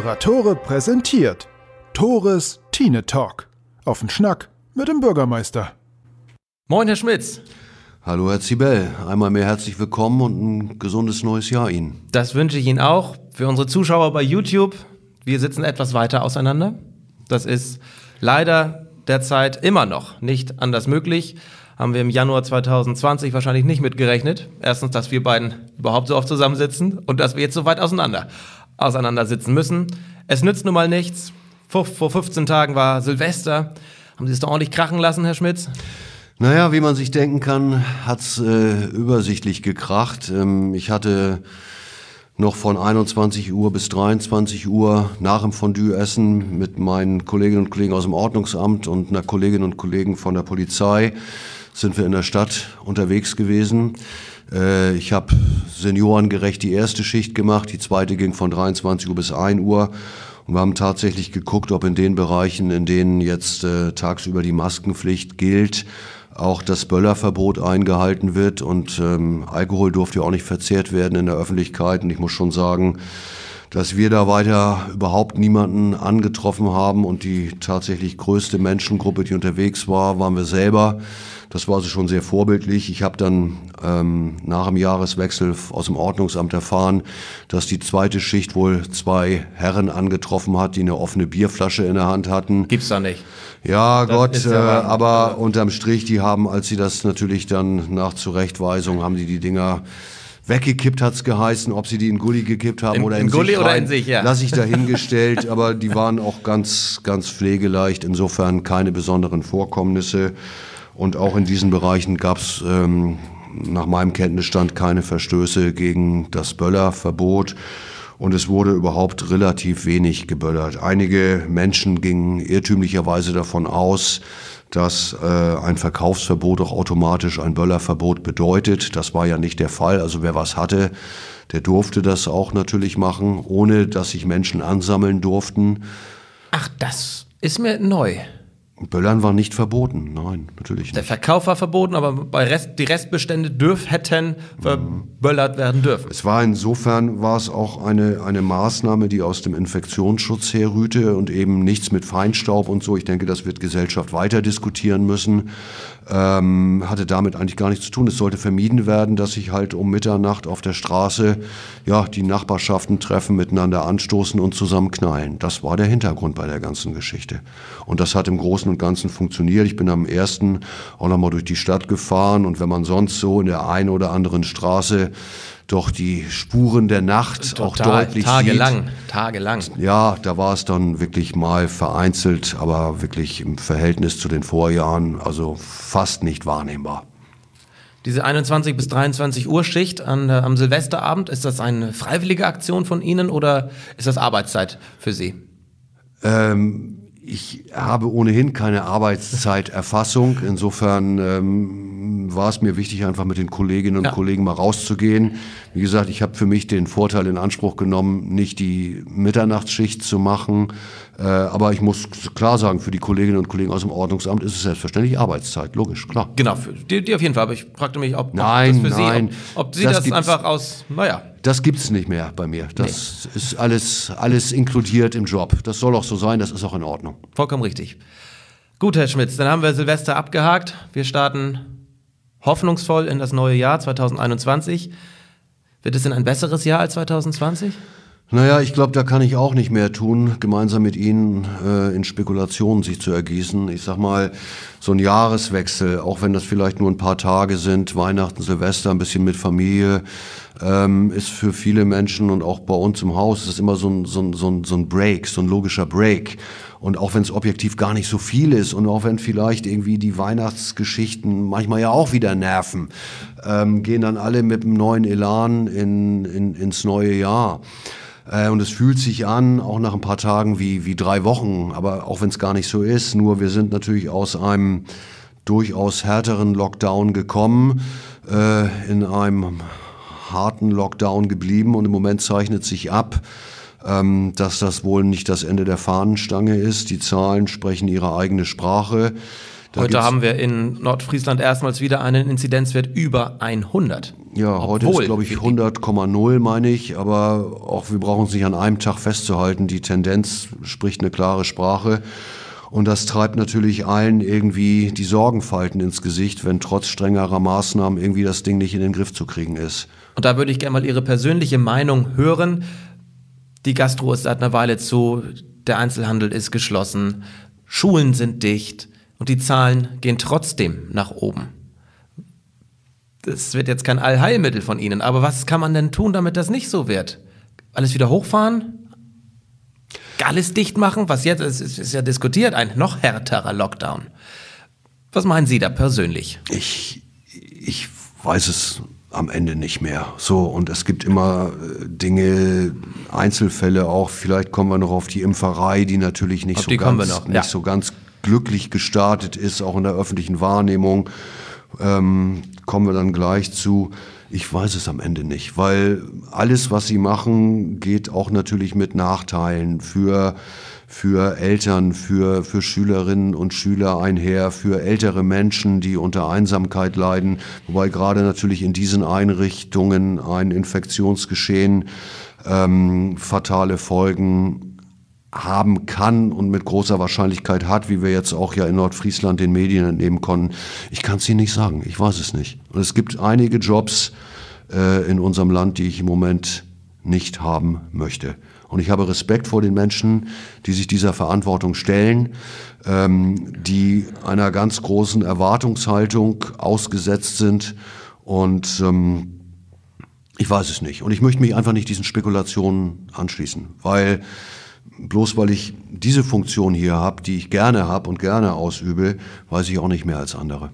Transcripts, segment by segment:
Moderatore präsentiert Tores Tine Talk. Auf den Schnack mit dem Bürgermeister. Moin, Herr Schmitz. Hallo, Herr Zibel. Einmal mehr herzlich willkommen und ein gesundes neues Jahr Ihnen. Das wünsche ich Ihnen auch. Für unsere Zuschauer bei YouTube, wir sitzen etwas weiter auseinander. Das ist leider derzeit immer noch nicht anders möglich. Haben wir im Januar 2020 wahrscheinlich nicht mitgerechnet. Erstens, dass wir beiden überhaupt so oft zusammensitzen und dass wir jetzt so weit auseinander sitzen müssen. Es nützt nun mal nichts. Vor 15 Tagen war Silvester. Haben Sie es doch ordentlich krachen lassen, Herr Schmitz? Naja, wie man sich denken kann, hat's übersichtlich gekracht. Ich hatte noch von 21 Uhr bis 23 Uhr nach dem Fondue-Essen mit meinen Kolleginnen und Kollegen aus dem Ordnungsamt und einer Kollegin und Kollegen von der Polizei sind wir in der Stadt unterwegs gewesen. Ich habe seniorengerecht die erste Schicht gemacht, die zweite ging von 23 Uhr bis 1 Uhr. Und wir haben tatsächlich geguckt, ob in den Bereichen, in denen jetzt tagsüber die Maskenpflicht gilt, auch das Böllerverbot eingehalten wird. Und Alkohol durfte ja auch nicht verzehrt werden in der Öffentlichkeit. Und ich muss schon sagen, dass wir da weiter überhaupt niemanden angetroffen haben. Und die tatsächlich größte Menschengruppe, die unterwegs war, waren wir selber. Das war also schon sehr vorbildlich. Ich habe dann nach dem Jahreswechsel aus dem Ordnungsamt erfahren, dass die zweite Schicht wohl 2 Herren angetroffen hat, die eine offene Bierflasche in der Hand hatten. Gibt's da nicht. Ja, Das Gott, ist ja aber unterm Strich, die haben, als sie das natürlich dann nach Zurechtweisung, haben die Dinger weggekippt, hat's geheißen. Ob sie die in Gully gekippt haben oder in Gully sich oder rein, in sich, ja. lasse ich dahingestellt. Aber die waren auch ganz, ganz pflegeleicht. Insofern keine besonderen Vorkommnisse. Und auch in diesen Bereichen gab's nach meinem Kenntnisstand keine Verstöße gegen das Böllerverbot. Und es wurde überhaupt relativ wenig geböllert. Einige Menschen gingen irrtümlicherweise davon aus, dass ein Verkaufsverbot auch automatisch ein Böllerverbot bedeutet. Das war ja nicht der Fall. Also wer was hatte, der durfte das auch natürlich machen, ohne dass sich Menschen ansammeln durften. Ach, das ist mir neu. Böllern war nicht verboten, nein, natürlich nicht. Der Verkauf war verboten, aber die Restbestände hätten verböllert werden dürfen. Insofern war es auch eine Maßnahme, die aus dem Infektionsschutz herrührte und eben nichts mit Feinstaub und so. Ich denke, das wird Gesellschaft weiter diskutieren müssen. Hatte damit eigentlich gar nichts zu tun. Es sollte vermieden werden, dass sich halt um Mitternacht auf der Straße die Nachbarschaften treffen, miteinander anstoßen und zusammen knallen. Das war der Hintergrund bei der ganzen Geschichte. Und das hat im Großen und Ganzen funktioniert. Ich bin am 1. auch nochmal durch die Stadt gefahren und wenn man sonst so in der einen oder anderen Straße doch die Spuren der Nacht auch deutlich tagelang. Ja, da war es dann wirklich mal vereinzelt, aber wirklich im Verhältnis zu den Vorjahren, also fast nicht wahrnehmbar. Diese 21 bis 23 Uhr Schicht am Silvesterabend, ist das eine freiwillige Aktion von Ihnen oder ist das Arbeitszeit für Sie? Ich habe ohnehin keine Arbeitszeiterfassung. Insofern war es mir wichtig, einfach mit den Kolleginnen und Kollegen mal rauszugehen. Wie gesagt, ich habe für mich den Vorteil in Anspruch genommen, nicht die Mitternachtsschicht zu machen. Aber ich muss klar sagen, für die Kolleginnen und Kollegen aus dem Ordnungsamt ist es selbstverständlich Arbeitszeit, logisch, klar. Genau, für die auf jeden Fall. Aber ich fragte mich, ob das für nein, Sie, ob Sie das einfach aus, Das gibt's nicht mehr bei mir. Das ist alles inkludiert im Job. Das soll auch so sein, das ist auch in Ordnung. Vollkommen richtig. Gut, Herr Schmitz, dann haben wir Silvester abgehakt. Wir starten hoffnungsvoll in das neue Jahr 2021. Wird es denn ein besseres Jahr als 2020? Naja, ich glaube, da kann ich auch nicht mehr tun, gemeinsam mit Ihnen in Spekulationen sich zu ergießen. Ich sag mal, so ein Jahreswechsel, auch wenn das vielleicht nur ein paar Tage sind, Weihnachten, Silvester, ein bisschen mit Familie, ist für viele Menschen und auch bei uns im Haus ist immer so ein Break, so ein logischer Break. Und auch wenn es objektiv gar nicht so viel ist und auch wenn vielleicht irgendwie die Weihnachtsgeschichten manchmal ja auch wieder nerven, gehen dann alle mit einem neuen Elan ins neue Jahr. Und es fühlt sich an, auch nach ein paar Tagen wie 3 Wochen, aber auch wenn es gar nicht so ist, nur wir sind natürlich aus einem durchaus härteren Lockdown gekommen, in einem harten Lockdown geblieben und im Moment zeichnet sich ab, dass das wohl nicht das Ende der Fahnenstange ist. Die Zahlen sprechen ihre eigene Sprache. Heute haben wir in Nordfriesland erstmals wieder einen Inzidenzwert über 100. Ja, heute ist, glaube ich, 100,0, meine ich. Aber auch wir brauchen uns nicht an einem Tag festzuhalten. Die Tendenz spricht eine klare Sprache. Und das treibt natürlich allen irgendwie die Sorgenfalten ins Gesicht, wenn trotz strengerer Maßnahmen irgendwie das Ding nicht in den Griff zu kriegen ist. Und da würde ich gerne mal Ihre persönliche Meinung hören. Die Gastro ist seit einer Weile zu, der Einzelhandel ist geschlossen, Schulen sind dicht. Und die Zahlen gehen trotzdem nach oben. Das wird jetzt kein Allheilmittel von Ihnen, aber was kann man denn tun, damit das nicht so wird? Alles wieder hochfahren? Alles dicht machen? Was jetzt ist ja diskutiert, ein noch härterer Lockdown. Was meinen Sie da persönlich? Ich weiß es am Ende nicht mehr. So, und es gibt immer Dinge, Einzelfälle auch. Vielleicht kommen wir noch auf die Impferei, die natürlich nicht so ganz glücklich gestartet ist, auch in der öffentlichen Wahrnehmung, kommen wir dann gleich zu. Ich weiß es am Ende nicht, weil alles, was sie machen, geht auch natürlich mit Nachteilen für Eltern, für Schülerinnen und Schüler einher, für ältere Menschen, die unter Einsamkeit leiden, wobei gerade natürlich in diesen Einrichtungen ein Infektionsgeschehen fatale Folgen haben kann und mit großer Wahrscheinlichkeit hat, wie wir jetzt auch ja in Nordfriesland den Medien entnehmen konnten. Ich kann es Ihnen nicht sagen, ich weiß es nicht. Und es gibt einige Jobs in unserem Land, die ich im Moment nicht haben möchte. Und ich habe Respekt vor den Menschen, die sich dieser Verantwortung stellen, die einer ganz großen Erwartungshaltung ausgesetzt sind. Und ich weiß es nicht. Und ich möchte mich einfach nicht diesen Spekulationen anschließen, weil ich diese Funktion hier habe, die ich gerne habe und gerne ausübe, weiß ich auch nicht mehr als andere.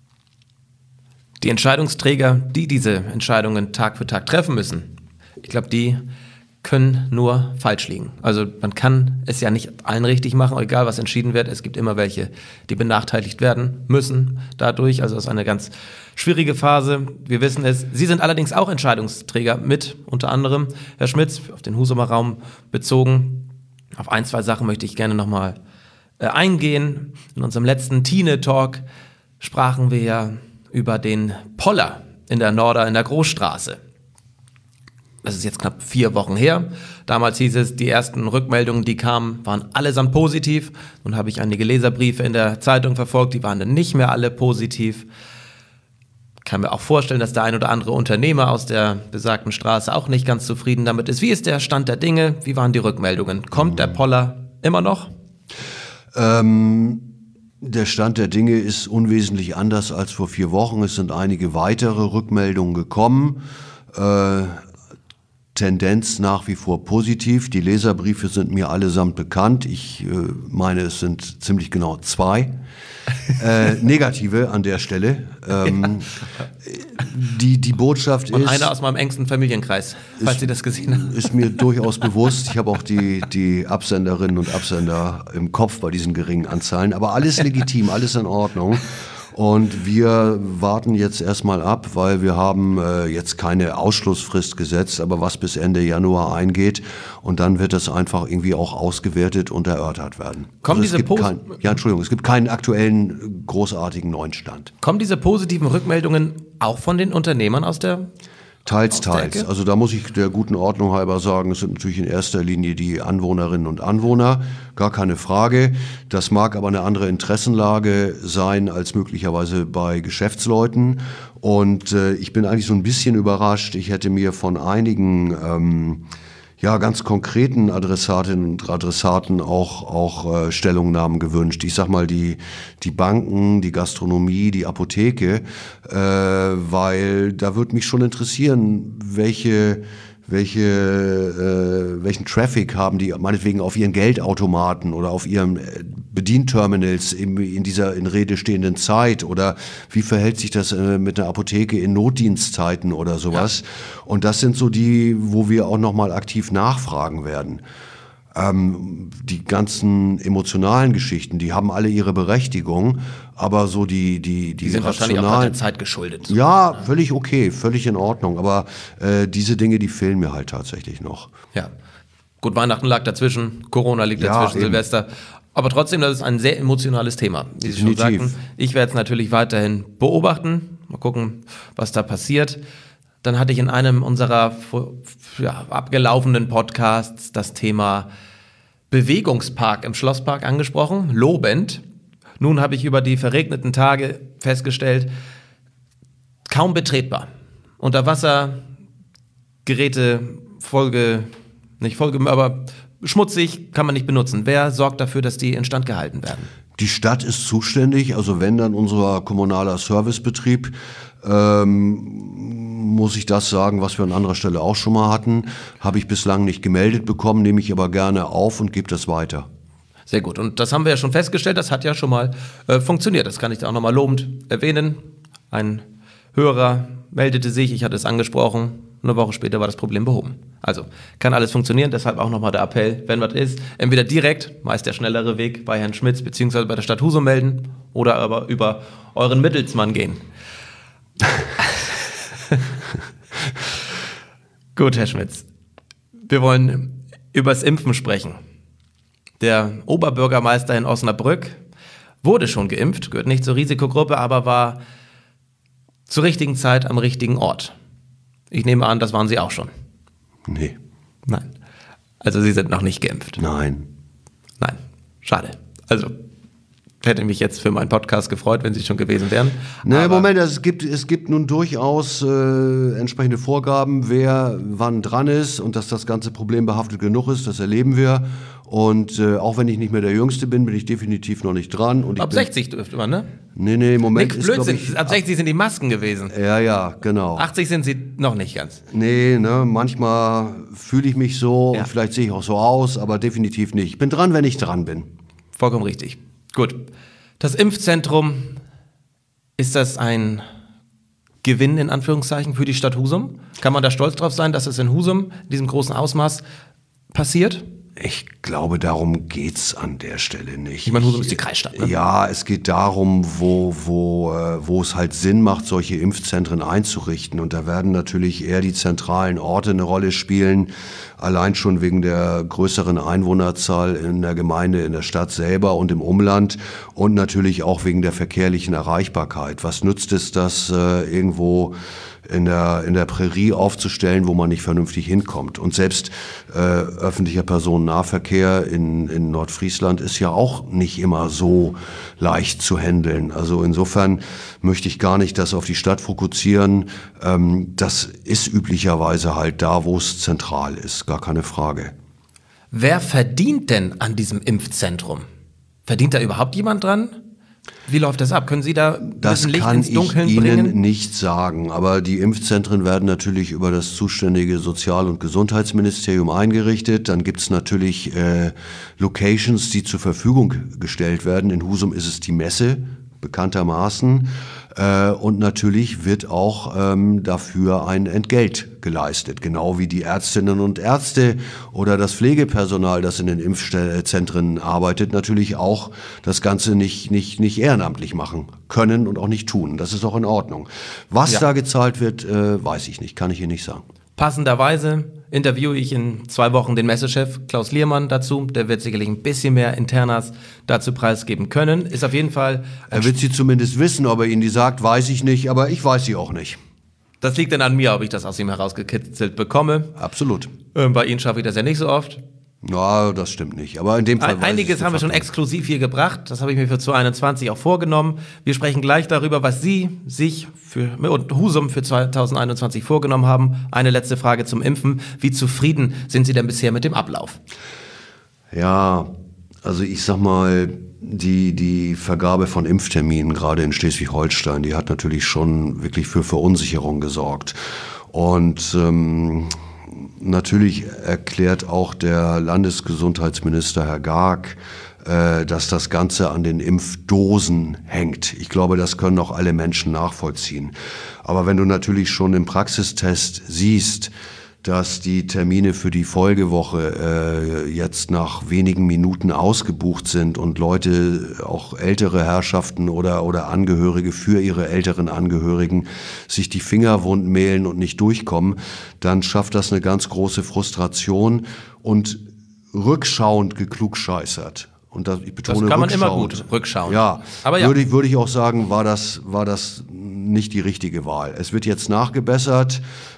Die Entscheidungsträger, die diese Entscheidungen Tag für Tag treffen müssen, ich glaube, die können nur falsch liegen. Also man kann es ja nicht allen richtig machen, egal was entschieden wird. Es gibt immer welche, die benachteiligt werden müssen dadurch. Also es ist eine ganz schwierige Phase. Wir wissen es. Sie sind allerdings auch Entscheidungsträger mit, unter anderem Herr Schmitz, auf den Husumer Raum bezogen. Auf ein, zwei Sachen möchte ich gerne nochmal eingehen. In unserem letzten Tine-Talk sprachen wir ja über den Poller in der Großstraße. Das ist jetzt knapp 4 Wochen her. Damals hieß es, die ersten Rückmeldungen, die kamen, waren allesamt positiv. Nun habe ich einige Leserbriefe in der Zeitung verfolgt, die waren dann nicht mehr alle positiv. Ich kann mir auch vorstellen, dass der ein oder andere Unternehmer aus der besagten Straße auch nicht ganz zufrieden damit ist. Wie ist der Stand der Dinge? Wie waren die Rückmeldungen? Kommt der Poller immer noch? Der Stand der Dinge ist unwesentlich anders als vor 4 Wochen. Es sind einige weitere Rückmeldungen gekommen. Tendenz nach wie vor positiv. Die Leserbriefe sind mir allesamt bekannt. Ich meine, es sind ziemlich genau 2. Negative an der Stelle. Die Botschaft ist... Und einer aus meinem engsten Familienkreis, falls Sie das gesehen haben. Ist mir durchaus bewusst. Ich habe auch die Absenderinnen und Absender im Kopf bei diesen geringen Anzahlen. Aber alles legitim, alles in Ordnung. Und wir warten jetzt erstmal ab, weil wir haben jetzt keine Ausschlussfrist gesetzt, aber was bis Ende Januar eingeht. Und dann wird das einfach irgendwie auch ausgewertet und erörtert werden. Es gibt keinen aktuellen, großartigen neuen Stand. Kommen diese positiven Rückmeldungen auch von den Unternehmern aus der... Teils. Also da muss ich der guten Ordnung halber sagen, es sind natürlich in erster Linie die Anwohnerinnen und Anwohner, gar keine Frage. Das mag aber eine andere Interessenlage sein als möglicherweise bei Geschäftsleuten. Und ich bin eigentlich so ein bisschen überrascht. Ich hätte mir von einigen ganz konkreten Adressatinnen und Adressaten auch Stellungnahmen gewünscht. Ich sag mal die Banken, die Gastronomie, die Apotheke, weil da würde mich schon interessieren, welchen Traffic haben die meinetwegen auf ihren Geldautomaten oder auf ihren Bedienterminals in dieser in Rede stehenden Zeit, oder wie verhält sich das mit einer Apotheke in Notdienstzeiten oder sowas. Ja. Und das sind so die, wo wir auch nochmal aktiv nachfragen werden. Die ganzen emotionalen Geschichten, die haben alle ihre Berechtigung, aber so die sind wahrscheinlich auch der Zeit geschuldet. Ja, völlig okay, völlig in Ordnung, aber diese Dinge, die fehlen mir halt tatsächlich noch. Ja, gut, Weihnachten lag dazwischen, Corona liegt dazwischen, eben. Silvester. Aber trotzdem, das ist ein sehr emotionales Thema, wie Sie schon sagten. Ich werde es natürlich weiterhin beobachten, mal gucken, was da passiert. Dann hatte ich in einem unserer abgelaufenen Podcasts das Thema Bewegungspark im Schlosspark angesprochen, lobend. Nun habe ich über die verregneten Tage festgestellt, kaum betretbar. Unterwassergeräte, aber schmutzig, kann man nicht benutzen. Wer sorgt dafür, dass die instand gehalten werden? Die Stadt ist zuständig, also wenn dann unser kommunaler Servicebetrieb, muss ich das sagen, was wir an anderer Stelle auch schon mal hatten, habe ich bislang nicht gemeldet bekommen, nehme ich aber gerne auf und gebe das weiter. Sehr gut, und das haben wir ja schon festgestellt, das hat ja schon mal funktioniert. Das kann ich da auch nochmal lobend erwähnen. Ein Hörer meldete sich, ich hatte es angesprochen, eine Woche später war das Problem behoben. Also kann alles funktionieren, deshalb auch nochmal der Appell, wenn was ist, entweder direkt, meist der schnellere Weg, bei Herrn Schmitz bzw. bei der Stadt Husum melden oder aber über euren Mittelsmann gehen. Gut, Herr Schmitz, wir wollen über das Impfen sprechen. Der Oberbürgermeister in Osnabrück wurde schon geimpft, gehört nicht zur Risikogruppe, aber war zur richtigen Zeit am richtigen Ort. Ich nehme an, das waren Sie auch schon. Nee. Nein. Also Sie sind noch nicht geimpft. Nein. Nein. Schade. Also hätte mich jetzt für meinen Podcast gefreut, wenn Sie schon gewesen wären. Na, Moment, es gibt nun durchaus entsprechende Vorgaben, wer wann dran ist und dass das ganze Problem behaftet genug ist, das erleben wir. Und auch wenn ich nicht mehr der Jüngste bin, bin ich definitiv noch nicht dran. Und ab 60 dürfte man, ne? Nee, Moment. Nix Blödsinn, ab 60 sind die Masken gewesen. Ja, genau. 80 sind sie noch nicht ganz. Nee, ne, manchmal fühle ich mich so und vielleicht sehe ich auch so aus, aber definitiv nicht. Ich bin dran, wenn ich dran bin. Vollkommen richtig. Gut. Das Impfzentrum, ist das ein Gewinn in Anführungszeichen für die Stadt Husum? Kann man da stolz drauf sein, dass es in Husum in diesem großen Ausmaß passiert? Ich glaube, darum geht's an der Stelle nicht. Ich meine, Husum ist die Kreisstadt, ne? Ja, es geht darum, wo es halt Sinn macht, solche Impfzentren einzurichten. Und da werden natürlich eher die zentralen Orte eine Rolle spielen. Allein schon wegen der größeren Einwohnerzahl in der Gemeinde, in der Stadt selber und im Umland. Und natürlich auch wegen der verkehrlichen Erreichbarkeit. Was nützt es, das irgendwo in der Prärie aufzustellen, wo man nicht vernünftig hinkommt. Und selbst öffentlicher Personennahverkehr in Nordfriesland ist ja auch nicht immer so leicht zu handeln. Also insofern möchte ich gar nicht das auf die Stadt fokussieren. Das ist üblicherweise halt da, wo es zentral ist, gar keine Frage. Wer verdient denn an diesem Impfzentrum? Verdient da überhaupt jemand dran? Wie läuft das ab? Können Sie da ein bisschen Licht ins Dunkeln bringen? Das kann ich Ihnen nicht sagen, aber die Impfzentren werden natürlich über das zuständige Sozial- und Gesundheitsministerium eingerichtet. Dann gibt's natürlich Locations, die zur Verfügung gestellt werden. In Husum ist es die Messe, bekanntermaßen. Und natürlich wird auch dafür ein Entgelt geleistet, genau wie die Ärztinnen und Ärzte oder das Pflegepersonal, das in den Impfzentren arbeitet, natürlich auch das Ganze nicht ehrenamtlich machen können und auch nicht tun. Das ist auch in Ordnung. Was da gezahlt wird, weiß ich nicht, kann ich Ihnen nicht sagen. Passenderweise interviewe ich in 2 Wochen den Messechef Klaus Liermann dazu. Der wird sicherlich ein bisschen mehr Internas dazu preisgeben können. Ist auf jeden Fall... Er wird sie zumindest wissen, ob er Ihnen die sagt, weiß ich nicht, aber ich weiß sie auch nicht. Das liegt dann an mir, ob ich das aus ihm herausgekitzelt bekomme. Absolut. Bei Ihnen schaffe ich das ja nicht so oft. Ja, das stimmt nicht. Aber in dem Fall einiges haben wir schon exklusiv hier gebracht. Das habe ich mir für 2021 auch vorgenommen. Wir sprechen gleich darüber, was Sie sich und Husum für 2021 vorgenommen haben. Eine letzte Frage zum Impfen. Wie zufrieden sind Sie denn bisher mit dem Ablauf? Ja, also ich sag mal, die Vergabe von Impfterminen, gerade in Schleswig-Holstein, die hat natürlich schon wirklich für Verunsicherung gesorgt. Und natürlich erklärt auch der Landesgesundheitsminister Herr Garg, dass das Ganze an den Impfdosen hängt. Ich glaube, das können auch alle Menschen nachvollziehen. Aber wenn du natürlich schon im Praxistest siehst, dass die Termine für die Folgewoche jetzt nach wenigen Minuten ausgebucht sind und Leute, auch ältere Herrschaften oder Angehörige für ihre älteren Angehörigen, sich die Finger wund mehlen und nicht durchkommen, dann schafft das eine ganz große Frustration und rückschauend geklugscheißert. Und ich betone Das kann man immer rückschauend. gut rückschauen. Ja, Aber ja. würde ich auch sagen, war das nicht die richtige Wahl. Es wird jetzt nachgebessert.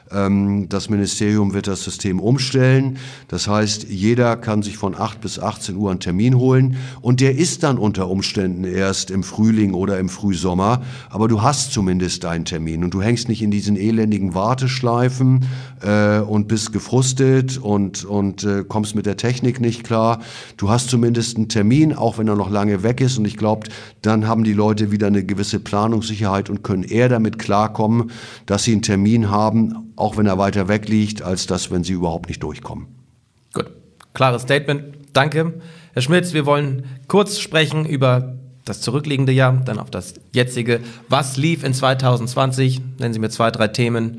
Das Ministerium wird das System umstellen. Das heißt, jeder kann sich von 8 bis 18 Uhr einen Termin holen. Und der ist dann unter Umständen erst im Frühling oder im Frühsommer. Aber du hast zumindest deinen Termin. Und du hängst nicht in diesen elendigen Warteschleifen und bist gefrustet und kommst mit der Technik nicht klar. Du hast zumindest einen Termin, auch wenn er noch lange weg ist. Und ich glaube, dann haben die Leute wieder eine gewisse Planungssicherheit und können eher damit klarkommen, dass sie einen Termin haben, auch wenn er weiter weg liegt, als das, wenn sie überhaupt nicht durchkommen. Gut, klares Statement. Danke. Herr Schmitz, wir wollen kurz sprechen über das zurückliegende Jahr, dann auf das jetzige. Was lief in 2020? Nennen Sie mir 2, 3 Themen.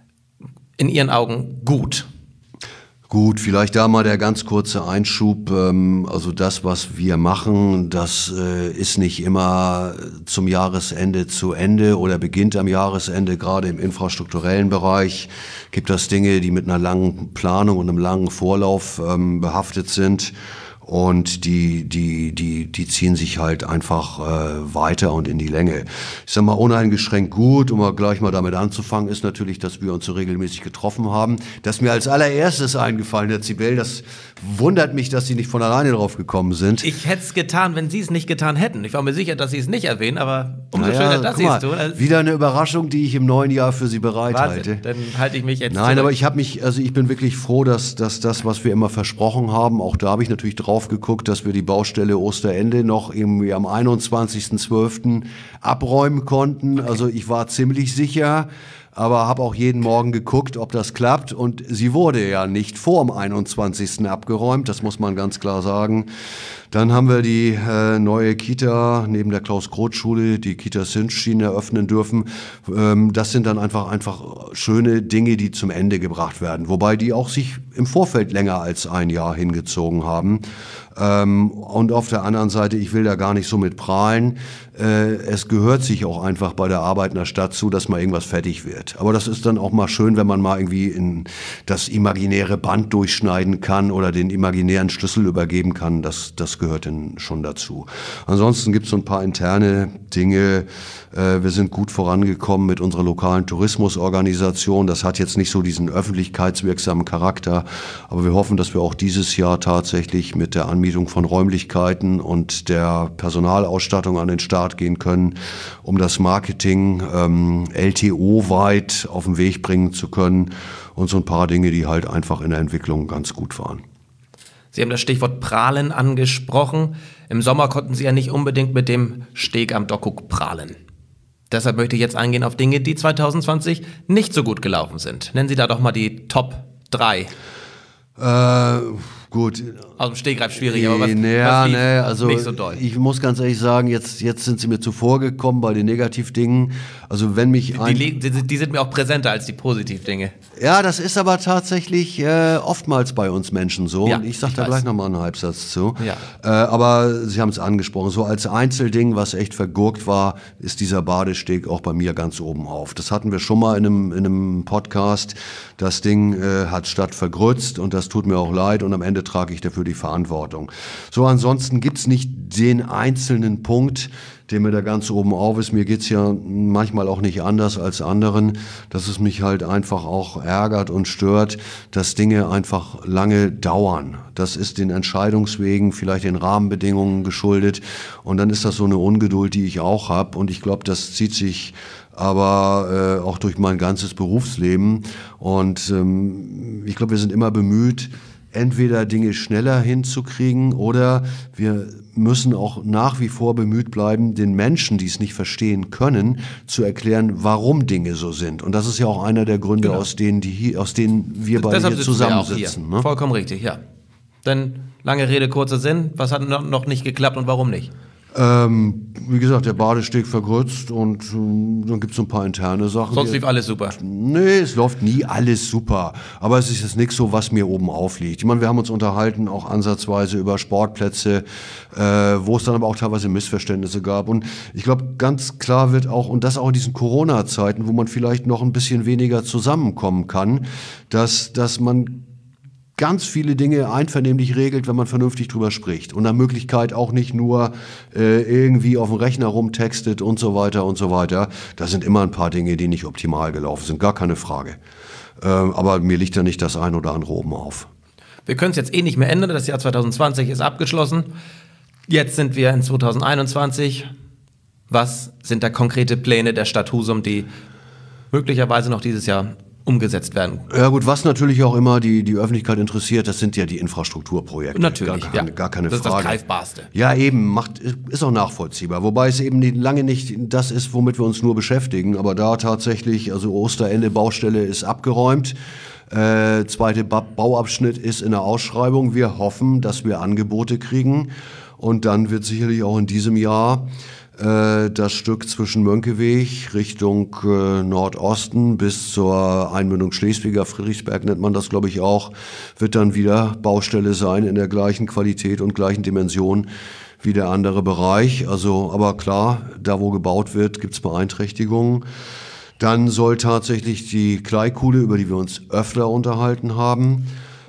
In Ihren Augen gut. Gut, vielleicht da mal der ganz kurze Einschub. Also das, was wir machen, das ist nicht immer zum Jahresende zu Ende oder beginnt am Jahresende. Gerade im infrastrukturellen Bereich gibt es Dinge, die mit einer langen Planung und einem langen Vorlauf behaftet sind. Und die ziehen sich halt einfach weiter und in die Länge. Ich sag mal, uneingeschränkt gut, um gleich mal damit anzufangen, ist natürlich, dass wir uns so regelmäßig getroffen haben. Das ist mir als allererstes eingefallen, Herr Zibel. Das wundert mich, dass Sie nicht von alleine drauf gekommen sind. Ich hätte es getan, wenn Sie es nicht getan hätten. Ich war mir sicher, dass Sie es nicht erwähnen, aber umso schöner, dass Sie es tun. Wieder eine Überraschung, die ich im neuen Jahr für Sie bereithalte. Dann halte ich mich jetzt Nein, zurück. aber ich bin wirklich froh, dass das, was wir immer versprochen haben, auch da habe ich natürlich drauf geguckt, dass wir die Baustelle Osterende noch irgendwie am 21.12. abräumen konnten. Okay. Also ich war ziemlich sicher, aber habe auch jeden Morgen geguckt, ob das klappt. Und sie wurde ja nicht vor dem 21. abgeräumt, das muss man ganz klar sagen. Dann haben wir die neue Kita neben der Klaus-Groth-Schule, die Kita Sinschin, eröffnen dürfen. Das sind dann einfach schöne Dinge, die zum Ende gebracht werden. Wobei die auch sich im Vorfeld länger als ein Jahr hingezogen haben. Und auf der anderen Seite, ich will da gar nicht so mit prahlen, es gehört sich auch einfach bei der Arbeit in der Stadt zu, dass mal irgendwas fertig wird. Aber das ist dann auch mal schön, wenn man mal irgendwie in das imaginäre Band durchschneiden kann oder den imaginären Schlüssel übergeben kann. Das gehört dann schon dazu. Ansonsten gibt es so ein paar interne Dinge. Wir sind gut vorangekommen mit unserer lokalen Tourismusorganisation. Das hat jetzt nicht so diesen öffentlichkeitswirksamen Charakter, aber wir hoffen, dass wir auch dieses Jahr tatsächlich mit der Anmietung von Räumlichkeiten und der Personalausstattung an den Start gehen können, um das Marketing LTO-weit auf den Weg bringen zu können und so ein paar Dinge, die halt einfach in der Entwicklung ganz gut waren. Sie haben das Stichwort Prahlen angesprochen. Im Sommer konnten Sie ja nicht unbedingt mit dem Steg am Dockuk prahlen. Deshalb möchte ich jetzt eingehen auf Dinge, die 2020 nicht so gut gelaufen sind. Nennen Sie da doch mal die Top 3. Gut. Aus dem Stegreif schwierig, aber was also nicht so doll? Ich muss ganz ehrlich sagen, jetzt sind Sie mir zuvor gekommen bei den Negativdingen. Also wenn mich die sind mir auch präsenter als die Positivdinge. Ja, das ist aber tatsächlich oftmals bei uns Menschen so. Ja, und ich sage da gleich nochmal einen Halbsatz zu. Ja. Aber Sie haben es angesprochen. So als Einzelding, was echt vergurkt war, ist dieser Badesteg auch bei mir ganz oben auf. Das hatten wir schon mal in einem Podcast. Das Ding hat statt vergrützt und das tut mir auch leid und am Ende trage ich dafür die Verantwortung. So, ansonsten gibt's nicht den einzelnen Punkt, der mir da ganz oben auf ist. Mir geht's ja manchmal auch nicht anders als anderen, dass es mich halt einfach auch ärgert und stört, dass Dinge einfach lange dauern. Das ist den Entscheidungswegen, vielleicht den Rahmenbedingungen geschuldet und dann ist das so eine Ungeduld, die ich auch habe und ich glaube, das zieht sich aber auch durch mein ganzes Berufsleben und ich glaube, wir sind immer bemüht, entweder Dinge schneller hinzukriegen oder wir müssen auch nach wie vor bemüht bleiben, den Menschen, die es nicht verstehen können, zu erklären, warum Dinge so sind. Und das ist ja auch einer der Gründe, genau, aus denen wir beide hier zusammensitzen. Hier. Ne? Vollkommen richtig, ja. Denn lange Rede, kurzer Sinn, was hat noch nicht geklappt und warum nicht? Wie gesagt, der Badesteg vergrützt und dann gibt es so ein paar interne Sachen. Sonst lief alles super. Nee, es läuft nie alles super. Aber es ist jetzt nichts so, was mir oben aufliegt. Ich meine, wir haben uns unterhalten, auch ansatzweise über Sportplätze, wo es dann aber auch teilweise Missverständnisse gab. Und ich glaube, ganz klar wird auch, und das auch in diesen Corona-Zeiten, wo man vielleicht noch ein bisschen weniger zusammenkommen kann, dass man ganz viele Dinge einvernehmlich regelt, wenn man vernünftig drüber spricht. Und nach Möglichkeit auch nicht nur irgendwie auf dem Rechner rumtextet und so weiter und so weiter. Da sind immer ein paar Dinge, die nicht optimal gelaufen sind, gar keine Frage. Aber mir liegt ja nicht das ein oder andere oben auf. Wir können es jetzt nicht mehr ändern. Das Jahr 2020 ist abgeschlossen. Jetzt sind wir in 2021. Was sind da konkrete Pläne der Stadt Husum, die möglicherweise noch dieses Jahr umgesetzt werden? Ja gut, was natürlich auch immer die Öffentlichkeit interessiert, das sind ja die Infrastrukturprojekte. Natürlich, gar keine das Frage. Das ist das Greifbarste. Ja, eben, ist auch nachvollziehbar. Wobei es eben lange nicht das ist, womit wir uns nur beschäftigen. Aber da tatsächlich, also Osterende Baustelle ist abgeräumt. Zweite Bauabschnitt ist in der Ausschreibung. Wir hoffen, dass wir Angebote kriegen. Und dann wird sicherlich auch in diesem Jahr das Stück zwischen Mönckeberg Richtung Nordosten bis zur Einmündung Schleswiger, Friedrichsberg nennt man das, glaube ich, auch, wird dann wieder Baustelle sein in der gleichen Qualität und gleichen Dimension wie der andere Bereich. Also, aber klar, da wo gebaut wird, gibt es Beeinträchtigungen. Dann soll tatsächlich die Kleikuhle, über die wir uns öfter unterhalten haben,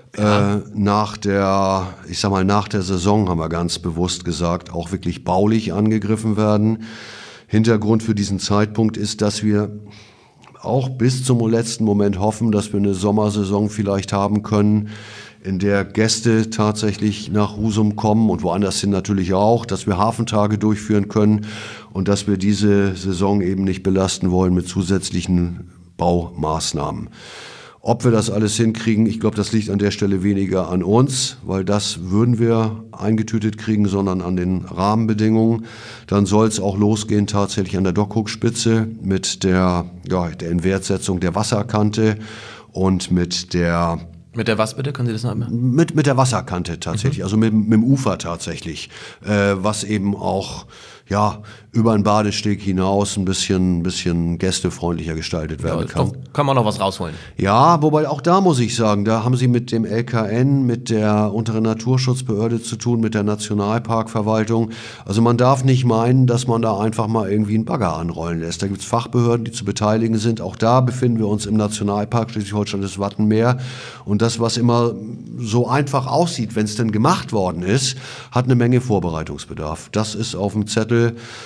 nach der Saison haben wir ganz bewusst gesagt, auch wirklich baulich angegriffen werden. Hintergrund für diesen Zeitpunkt ist, dass wir auch bis zum letzten Moment hoffen, dass wir eine Sommersaison vielleicht haben können, in der Gäste tatsächlich nach Husum kommen und woanders hin natürlich auch, dass wir Hafentage durchführen können und dass wir diese Saison eben nicht belasten wollen mit zusätzlichen Baumaßnahmen. Ob wir das alles hinkriegen, ich glaube, das liegt an der Stelle weniger an uns, weil das würden wir eingetütet kriegen, sondern an den Rahmenbedingungen. Dann soll es auch losgehen tatsächlich an der Dockhook-Spitze mit der Inwertsetzung der Wasserkante und mit der was bitte? Können Sie das noch einmal? Mit der Wasserkante tatsächlich, also mit dem Ufer tatsächlich, was eben auch über den Badesteg hinaus ein bisschen gästefreundlicher gestaltet werden kann. Kann man noch was rausholen? Ja, wobei auch da muss ich sagen, da haben Sie mit dem LKN, mit der Unteren Naturschutzbehörde zu tun, mit der Nationalparkverwaltung. Also man darf nicht meinen, dass man da einfach mal irgendwie einen Bagger anrollen lässt. Da gibt es Fachbehörden, die zu beteiligen sind. Auch da befinden wir uns im Nationalpark Schleswig-Holstein das Wattenmeer. Und das, was immer so einfach aussieht, wenn es denn gemacht worden ist, hat eine Menge Vorbereitungsbedarf. Das ist auf dem Zettel.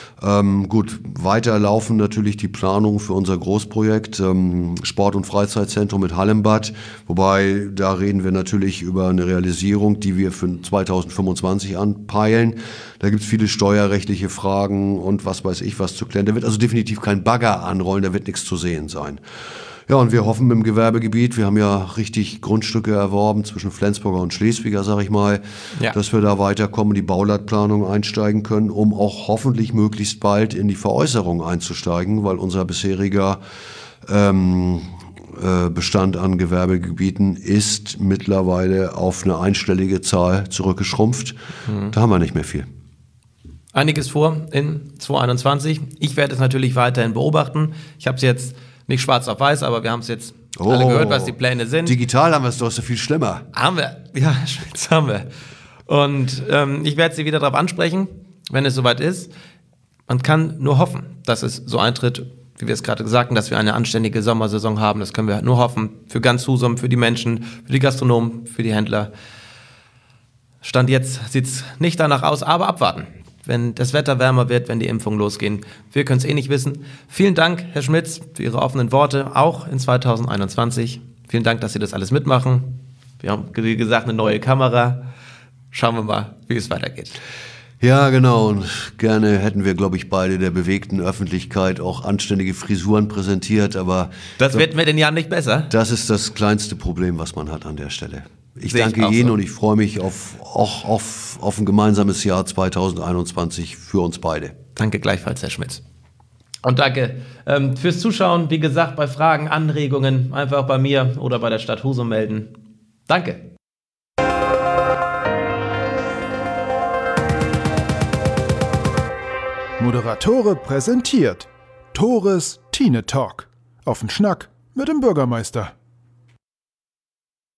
Gut, weiter laufen natürlich die Planungen für unser Großprojekt Sport- und Freizeitzentrum mit Hallenbad, wobei da reden wir natürlich über eine Realisierung, die wir für 2025 anpeilen. Da gibt es viele steuerrechtliche Fragen und was weiß ich was zu klären. Da wird also definitiv kein Bagger anrollen, da wird nichts zu sehen sein. Ja, und wir hoffen im Gewerbegebiet, wir haben ja richtig Grundstücke erworben zwischen Flensburger und Schleswiger, sag ich mal, dass wir da weiterkommen, die Bauleitplanung einsteigen können, um auch hoffentlich möglichst bald in die Veräußerung einzusteigen, weil unser bisheriger Bestand an Gewerbegebieten ist mittlerweile auf eine einstellige Zahl zurückgeschrumpft. Da haben wir nicht mehr viel. Einiges vor in 2021. Ich werde es natürlich weiterhin beobachten. Ich habe es jetzt nicht schwarz auf weiß, aber wir haben es jetzt alle gehört, was die Pläne sind. Digital haben wir es doch so viel schlimmer. Haben wir, ja, das haben wir. Und ich werde Sie wieder darauf ansprechen, wenn es soweit ist. Man kann nur hoffen, dass es so eintritt, wie wir es gerade gesagt haben, dass wir eine anständige Sommersaison haben. Das können wir nur hoffen. Für ganz Husum, für die Menschen, für die Gastronomen, für die Händler. Stand jetzt sieht es nicht danach aus, aber abwarten. Wenn das Wetter wärmer wird, wenn die Impfungen losgehen. Wir können es nicht wissen. Vielen Dank, Herr Schmitz, für Ihre offenen Worte, auch in 2021. Vielen Dank, dass Sie das alles mitmachen. Wir haben, wie gesagt, eine neue Kamera. Schauen wir mal, wie es weitergeht. Ja, genau. Und gerne hätten wir, glaube ich, beide der bewegten Öffentlichkeit auch anständige Frisuren präsentiert. Aber das wird mit den Jahren nicht besser. Das ist das kleinste Problem, was man hat an der Stelle. Ich danke Ihnen und ich freue mich auf ein gemeinsames Jahr 2021 für uns beide. Danke gleichfalls, Herr Schmitz. Und danke fürs Zuschauen. Wie gesagt, bei Fragen, Anregungen einfach bei mir oder bei der Stadt Husum melden. Danke. Moderatore präsentiert Tores Tine Talk. Auf den Schnack mit dem Bürgermeister.